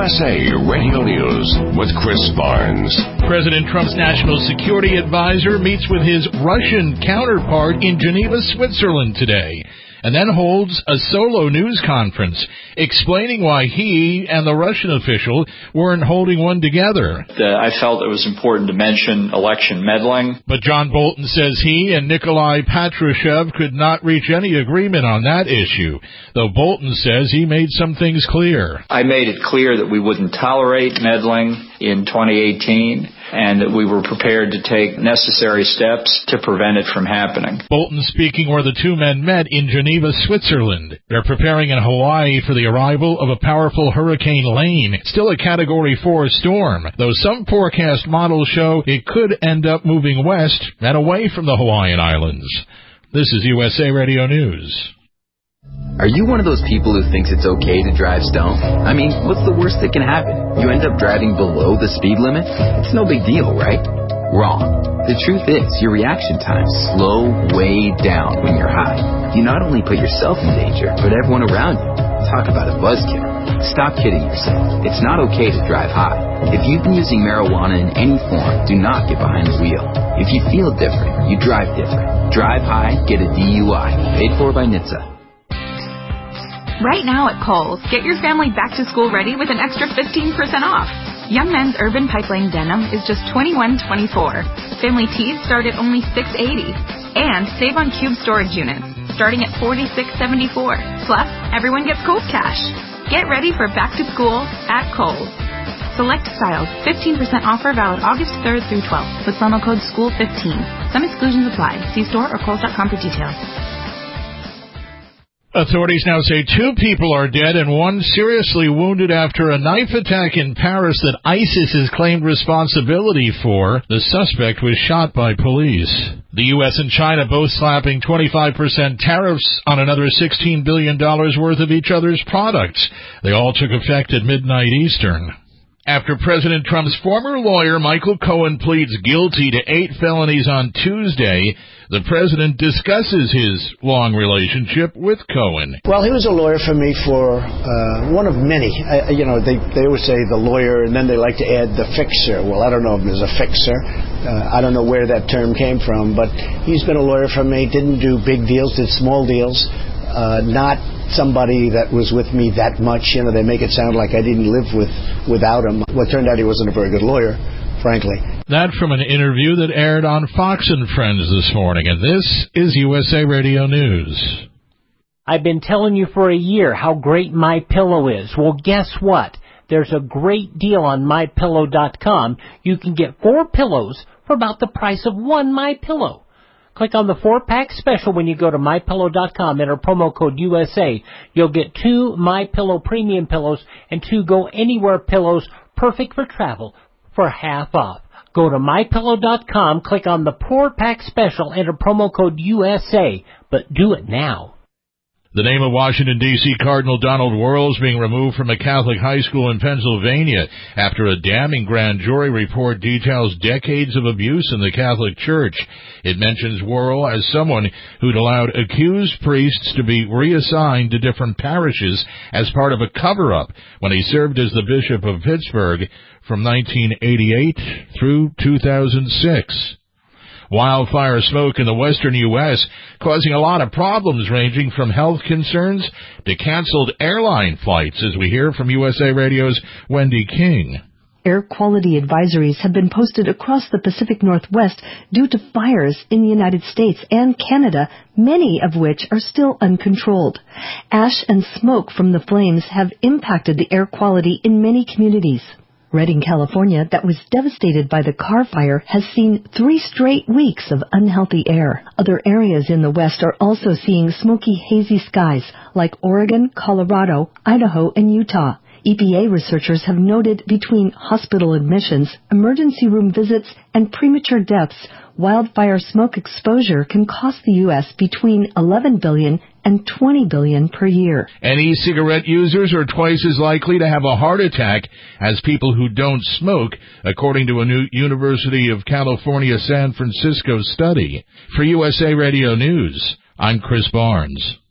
USA Radio News with Chris Barnes. President Trump's national security advisor meets with his Russian counterpart in Geneva, Switzerland today, and then holds a solo news conference explaining why he and the Russian official weren't holding one together. I felt it was important to mention election meddling. But John Bolton says he and Nikolai Patrushev could not reach any agreement on that issue, though Bolton says he made some things clear. I made it clear that we wouldn't tolerate meddling in 2018 and that we were prepared to take necessary steps to prevent it from happening. Bolton speaking where the two men met in Geneva, Switzerland. They're preparing in Hawaii for the arrival of a powerful Hurricane Lane, still a Category 4 storm, though some forecast models show it could end up moving west and away from the Hawaiian Islands. This is USA Radio News. Are you one of those people who thinks it's okay to drive stoned? I mean, what's the worst that can happen? You end up driving below the speed limit? It's no big deal, right? Wrong. The truth is, your reaction times slow way down when you're high. You not only put yourself in danger, but everyone around you. Talk about a buzzkill. Stop kidding yourself. It's not okay to drive high. If you've been using marijuana in any form, do not get behind the wheel. If you feel different, you drive different. Drive high, get a DUI. Paid for by NHTSA. Right now at Kohl's, get your family back to school ready with an extra 15% off. Young Men's Urban Pipeline Denim is just $21.24. Family tees start at only $6.80. And save on cube storage units, starting at $46.74. Plus, everyone gets Kohl's cash. Get ready for back to school at Kohl's. Select styles, 15% offer valid August 3rd through 12th with promo code SCHOOL15. Some exclusions apply. See store or Kohls.com for details. Authorities now say 2 people are dead and 1 seriously wounded after a knife attack in Paris that ISIS has claimed responsibility for. The suspect was shot by police. The U.S. and China both slapping 25% tariffs on another $16 billion worth of each other's products. They all took effect at midnight Eastern. After President Trump's former lawyer, Michael Cohen, pleads guilty to 8 felonies on Tuesday, the president discusses his long relationship with Cohen. Well, he was a lawyer for me for one of many. They always say the lawyer, and then they like to add the fixer. Well, I don't know if there's a fixer. I don't know where that term came from, but he's been a lawyer for me, didn't do big deals, did small deals, not somebody that was with me that much. They make it sound like I didn't live without him. Well, it turned out he wasn't a very good lawyer, frankly. That from an interview that aired on Fox and Friends this morning, and this is USA Radio News. I've been telling you for a year how great MyPillow is. Well, guess what? There's a great deal on MyPillow.com. You can get 4 pillows for about the price of 1 MyPillow. Click on the 4-pack special when you go to MyPillow.com. Enter promo code USA. You'll get 2 MyPillow premium pillows and 2 Go Anywhere pillows, perfect for travel, for half off. Go to MyPillow.com, click on the 4-pack special, enter promo code USA, but do it now. The name of Washington, D.C. Cardinal Donald Wuerl being removed from a Catholic high school in Pennsylvania after a damning grand jury report details decades of abuse in the Catholic Church. It mentions Wuerl as someone who'd allowed accused priests to be reassigned to different parishes as part of a cover-up when he served as the Bishop of Pittsburgh from 1988 through 2006. Wildfire smoke in the western U.S. causing a lot of problems ranging from health concerns to canceled airline flights, as we hear from USA Radio's Wendy King. Air quality advisories have been posted across the Pacific Northwest due to fires in the United States and Canada, many of which are still uncontrolled. Ash and smoke from the flames have impacted the air quality in many communities. Redding, California, that was devastated by the Carr Fire, has seen 3 straight weeks of unhealthy air. Other areas in the West are also seeing smoky, hazy skies, like Oregon, Colorado, Idaho, and Utah. EPA researchers have noted between hospital admissions, emergency room visits, and premature deaths, wildfire smoke exposure can cost the U.S. between $11 billion and $20 billion per year. And e-cigarette users are twice as likely to have a heart attack as people who don't smoke, according to a new University of California, San Francisco study. For USA Radio News, I'm Chris Barnes.